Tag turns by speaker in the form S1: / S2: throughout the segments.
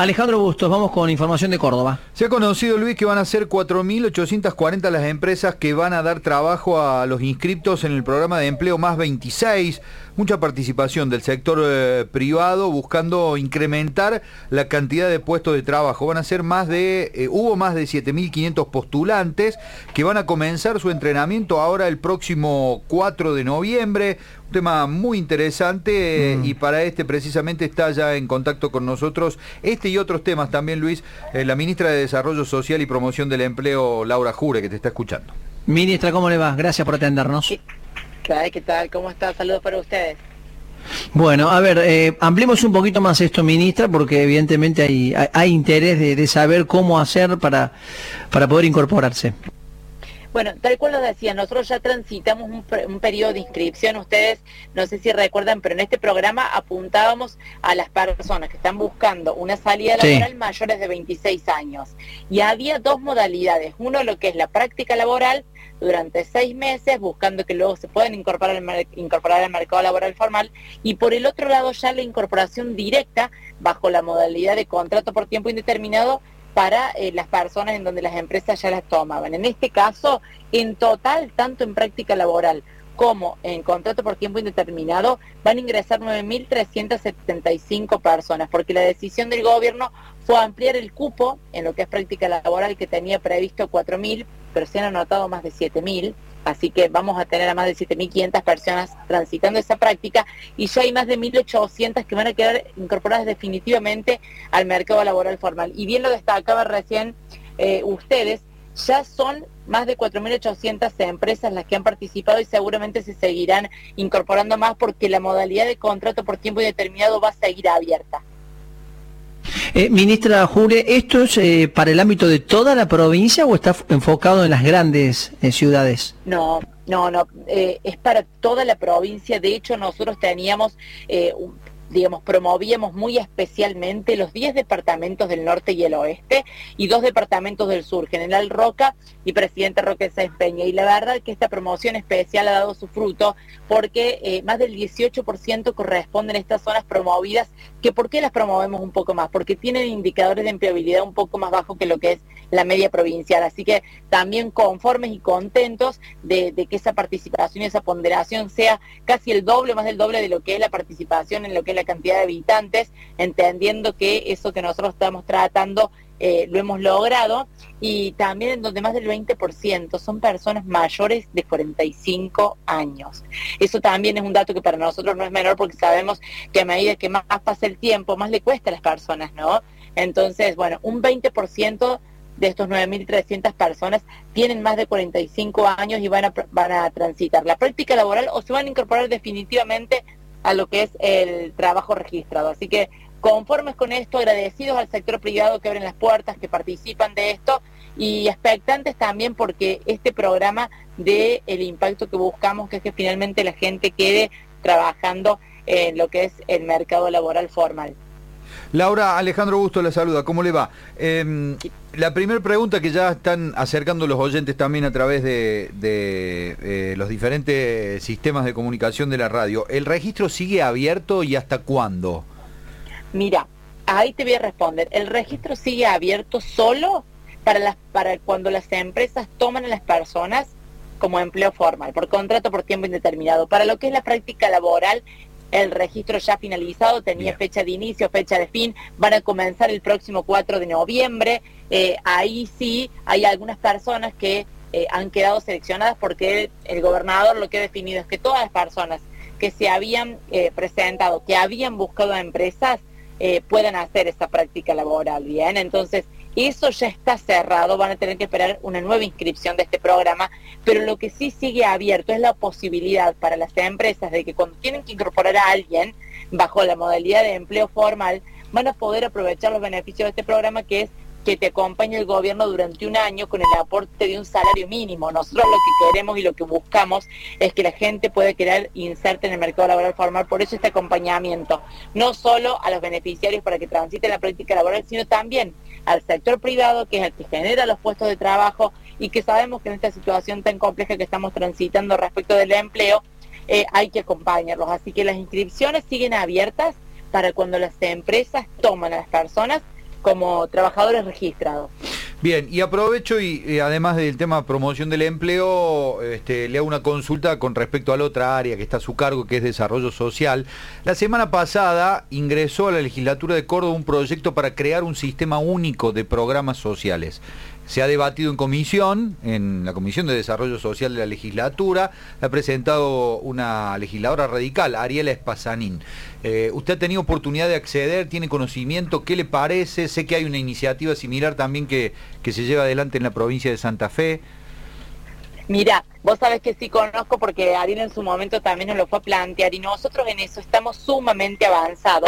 S1: Alejandro Bustos, vamos con información de Córdoba.
S2: Se ha conocido, Luis, que van a ser 4.840 las empresas que van a dar trabajo a los inscriptos en el programa de empleo más 26. Mucha participación del sector privado buscando incrementar la cantidad de puestos de trabajo. Van a ser hubo más de 7.500 postulantes que van a comenzar su entrenamiento ahora el próximo 4 de noviembre. Un tema muy interesante y para precisamente está ya en contacto con nosotros y otros temas también, Luis, la ministra de Desarrollo Social y Promoción del Empleo, Laura Jure, que te está escuchando.
S1: Ministra, ¿cómo le va? Gracias por atendernos.
S3: ¿Qué tal? ¿Cómo está? Saludos para ustedes.
S1: Bueno, a ver, ampliemos un poquito más esto, ministra, porque evidentemente hay interés de saber cómo hacer para poder incorporarse.
S3: Bueno, tal cual lo decía, nosotros ya transitamos un periodo de inscripción. Ustedes, no sé si recuerdan, pero en este programa apuntábamos a las personas que están buscando una salida laboral mayores de 26 años. Y había dos modalidades. Uno, lo que es la práctica laboral durante 6 meses, buscando que luego se puedan incorporar al mercado laboral formal. Y por el otro lado, ya la incorporación directa bajo la modalidad de contrato por tiempo indeterminado para las personas en donde las empresas ya las tomaban. En este caso, en total, tanto en práctica laboral como en contrato por tiempo indeterminado, van a ingresar 9.375 personas, porque la decisión del gobierno fue ampliar el cupo en lo que es práctica laboral, que tenía previsto 4.000, pero se han anotado más de 7.000, así que vamos a tener a más de 7.500 personas transitando esa práctica, y ya hay más de 1.800 que van a quedar incorporadas definitivamente al mercado laboral formal. Y bien lo destacaba recién ustedes, ya son más de 4.800 empresas las que han participado y seguramente se seguirán incorporando más porque la modalidad de contrato por tiempo indeterminado va a seguir abierta.
S1: Ministra Jure, ¿esto es para el ámbito de toda la provincia o está enfocado en las grandes ciudades?
S3: No, es para toda la provincia. De hecho, nosotros teníamos promovíamos muy especialmente los 10 departamentos del norte y el oeste y 2 departamentos del sur, General Roca y Presidente Roque Sáenz Peña. Y la verdad que esta promoción especial ha dado su fruto porque más del 18% corresponden a estas zonas promovidas. ¿Por qué las promovemos un poco más? Porque tienen indicadores de empleabilidad un poco más bajos que lo que es la media provincial. Así que también conformes y contentos de que esa participación y esa ponderación sea casi el doble, más del doble de lo que es la participación en lo que es la cantidad de habitantes, entendiendo que eso que nosotros estamos tratando lo hemos logrado, y también en donde más del 20% son personas mayores de 45 años. Eso también es un dato que para nosotros no es menor, porque sabemos que a medida que más pasa el tiempo, más le cuesta a las personas, ¿no? Entonces, bueno, un 20% de estos 9.300 personas tienen más de 45 años y van a transitar la práctica laboral o se van a incorporar definitivamente a lo que es el trabajo registrado. Así que conformes con esto, agradecidos al sector privado que abren las puertas, que participan de esto, y expectantes también porque este programa dé el impacto que buscamos, que es que finalmente la gente quede trabajando en lo que es el mercado laboral formal.
S2: Laura, Alejandro Bustos la saluda, ¿cómo le va? La primera pregunta que ya están acercando los oyentes también a través de los diferentes sistemas de comunicación de la radio, ¿el registro sigue abierto y hasta cuándo?
S3: Mira, ahí te voy a responder. El registro sigue abierto solo para cuando las empresas toman a las personas como empleo formal, por contrato por tiempo indeterminado. Para lo que es la práctica laboral, el registro ya finalizado, tenía fecha de inicio, fecha de fin, van a comenzar el próximo 4 de noviembre. Ahí sí hay algunas personas que han quedado seleccionadas porque el gobernador lo que ha definido es que todas las personas que se habían presentado, que habían buscado empresas, puedan hacer esa práctica laboral, ¿bien? Entonces, eso ya está cerrado, van a tener que esperar una nueva inscripción de este programa, pero lo que sí sigue abierto es la posibilidad para las empresas de que cuando tienen que incorporar a alguien bajo la modalidad de empleo formal, van a poder aprovechar los beneficios de este programa, que es que te acompañe el gobierno durante un año con el aporte de un salario mínimo. Nosotros lo que queremos y lo que buscamos es que la gente pueda quedar inserta en el mercado laboral formal, por eso este acompañamiento, no solo a los beneficiarios para que transiten la práctica laboral, sino también al sector privado, que es el que genera los puestos de trabajo, y que sabemos que en esta situación tan compleja que estamos transitando respecto del empleo, hay que acompañarlos. Así que las inscripciones siguen abiertas para cuando las empresas toman a las personas como trabajadores registrados.
S2: Bien, y aprovecho y además del tema promoción del empleo, le hago una consulta con respecto a la otra área que está a su cargo, que es desarrollo social. La semana pasada ingresó a la legislatura de Córdoba un proyecto para crear un sistema único de programas sociales. Se ha debatido en comisión, en la Comisión de Desarrollo Social de la legislatura, ha presentado una legisladora radical, Ariela Espazanín. ¿Usted ha tenido oportunidad de acceder? ¿Tiene conocimiento? ¿Qué le parece? Sé que hay una iniciativa similar también que se lleva adelante en la provincia de Santa Fe.
S3: Mira, vos sabés que sí conozco porque Ariela en su momento también nos lo fue a plantear y nosotros en eso estamos sumamente avanzados.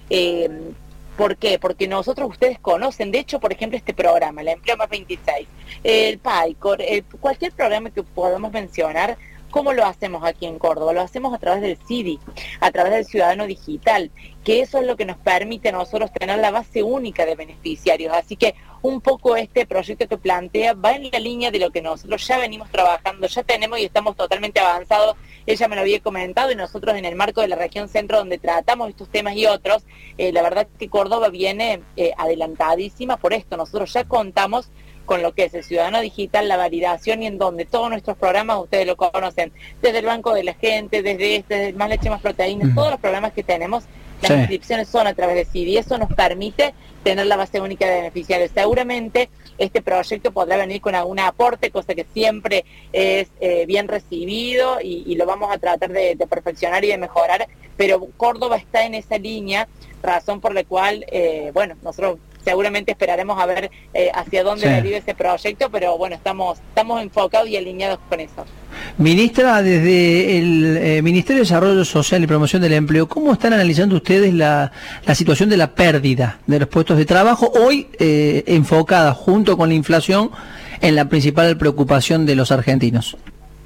S3: ¿Por qué? Porque nosotros, ustedes conocen, de hecho, por ejemplo, este programa, el Empleo Más 26, el PAICOR, cualquier programa que podamos mencionar. ¿Cómo lo hacemos aquí en Córdoba? Lo hacemos a través del CIDI, a través del Ciudadano Digital, que eso es lo que nos permite a nosotros tener la base única de beneficiarios. Así que un poco este proyecto que plantea va en la línea de lo que nosotros ya venimos trabajando, ya tenemos y estamos totalmente avanzados. Ella me lo había comentado y nosotros en el marco de la región centro donde tratamos estos temas y otros, la verdad que Córdoba viene adelantadísima por esto. Nosotros ya contamos con lo que es el Ciudadano Digital, la validación y en donde todos nuestros programas, ustedes lo conocen, desde el Banco de la Gente, desde Más Leche Más Proteínas, todos los programas que tenemos, las inscripciones son a través de CIDI, eso nos permite tener la base única de beneficiarios. Seguramente este proyecto podrá venir con algún aporte, cosa que siempre es bien recibido y lo vamos a tratar de perfeccionar y de mejorar, pero Córdoba está en esa línea, razón por la cual, nosotros seguramente esperaremos a ver hacia dónde deriva ese proyecto, pero bueno, estamos enfocados y alineados con eso.
S1: Ministra, desde el Ministerio de Desarrollo Social y Promoción del Empleo, ¿cómo están analizando ustedes la situación de la pérdida de los puestos de trabajo hoy enfocada junto con la inflación en la principal preocupación de los argentinos?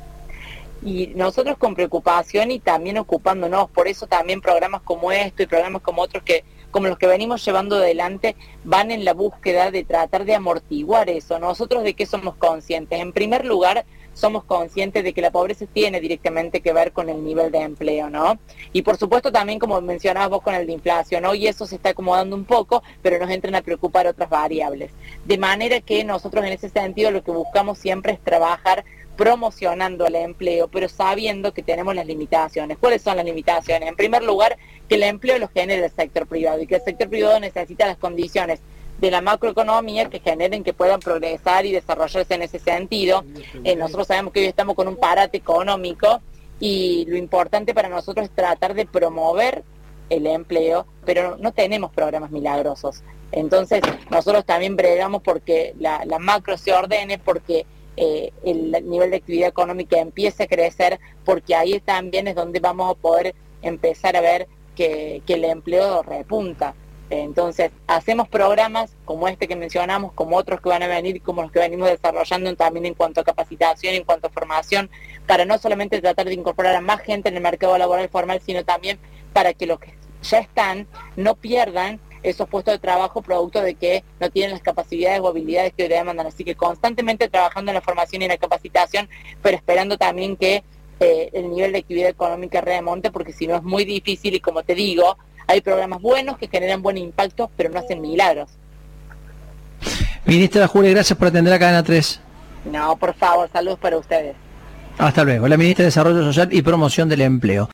S3: Y nosotros con preocupación y también ocupándonos, por eso también programas como esto y programas como otros como los que venimos llevando adelante, van en la búsqueda de tratar de amortiguar eso. Nosotros ¿de qué somos conscientes? En primer lugar, somos conscientes de que la pobreza tiene directamente que ver con el nivel de empleo, ¿no? Y por supuesto también, como mencionabas vos, con el de inflación, ¿no? Y eso se está acomodando un poco, pero nos entran a preocupar otras variables. De manera que nosotros en ese sentido lo que buscamos siempre es trabajar promocionando el empleo, pero sabiendo que tenemos las limitaciones. ¿Cuáles son las limitaciones? En primer lugar, que el empleo lo genere el sector privado y que el sector privado necesita las condiciones de la macroeconomía que generen que puedan progresar y desarrollarse en ese sentido. Nosotros sabemos que hoy estamos con un parate económico y lo importante para nosotros es tratar de promover el empleo, pero no tenemos programas milagrosos. Entonces, nosotros también bregamos porque la macro se ordene, porque el nivel de actividad económica empiece a crecer, porque ahí también es donde vamos a poder empezar a ver que el empleo repunta. Entonces, hacemos programas como este que mencionamos, como otros que van a venir, como los que venimos desarrollando también en cuanto a capacitación, en cuanto a formación, para no solamente tratar de incorporar a más gente en el mercado laboral formal, sino también para que los que ya están no pierdan esos puestos de trabajo producto de que no tienen las capacidades o habilidades que hoy demandan. Así que constantemente trabajando en la formación y en la capacitación, pero esperando también que el nivel de actividad económica remonte, porque si no es muy difícil y como te digo, hay programas buenos que generan buen impacto, pero no hacen milagros.
S1: Ministra Julia, gracias por atender a Cadena 3.
S3: No, por favor, saludos para ustedes.
S1: Hasta luego. La ministra de Desarrollo Social y Promoción del Empleo.